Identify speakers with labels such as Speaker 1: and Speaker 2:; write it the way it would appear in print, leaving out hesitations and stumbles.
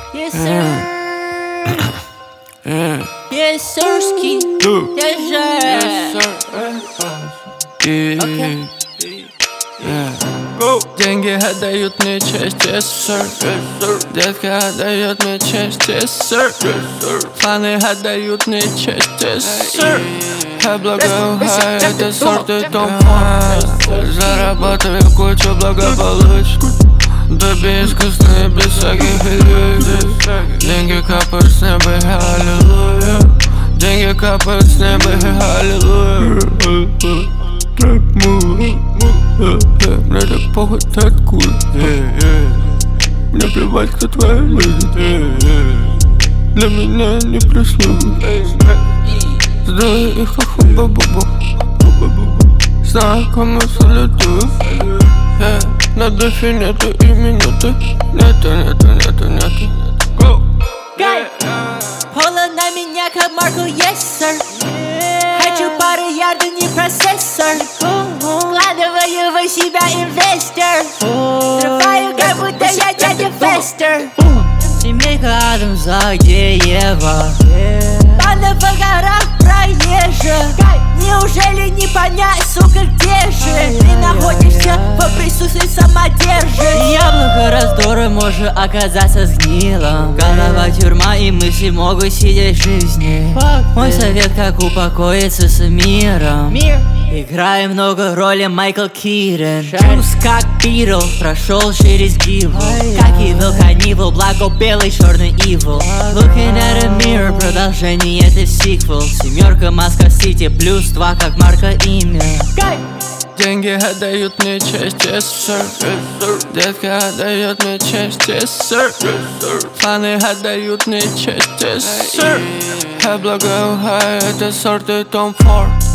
Speaker 1: Yes, sir. Yes, sirski. Yes,
Speaker 2: sir. Деньги отдают мне честь, yes, sir. Детка отдает мне честь, yes, sir. Фаны отдают мне честь, yes, sir. Я благоухаю, это сорт и Том Форд. Заработаю кучу благополучия. Доби искусственные, без всяких иллюзий. Деньги капают с неба, аллилуйя. Деньги капают с неба, аллилуйя. Мне так похуй, ты откуда? Мне плевать, кто твоя люди. Для меня не прислуги. Сделай их ху-бу-бу-бу. Знакомы салютую. На дефи нету и минуты. Нету.
Speaker 1: Пола на меня как Маркл, yes, sir. Хочу пару ярдов, не процессор. Вкладываю в себя инвестор. Взрываю, как будто я дядя Фестер. Семейка Адамса, где Ева? Банда в горах проезжа. Неужели не понять, сука, где же? Ты находишься в присутствии самодержи. Яблоко раздора может оказаться сгнилом. Голова тюрьма и мысли могут сидеть в жизни. Мой совет, как упокоиться с миром. Играю много роли Майкл Китон. Чувств как Питл, прошел через Гиву. Как Evil Knievel, благо белый, черный Evil. Looking at a mirror, продолжение это сиквел. Семерка, Маска Сити, плюс 2, как марка имя.
Speaker 2: Деньги отдают мне честь, yes, sir. Детка отдает мне честь, yes, sir. Фаны отдают мне честь, yes, sir. Я благоухаю, это сорт и Том Форд.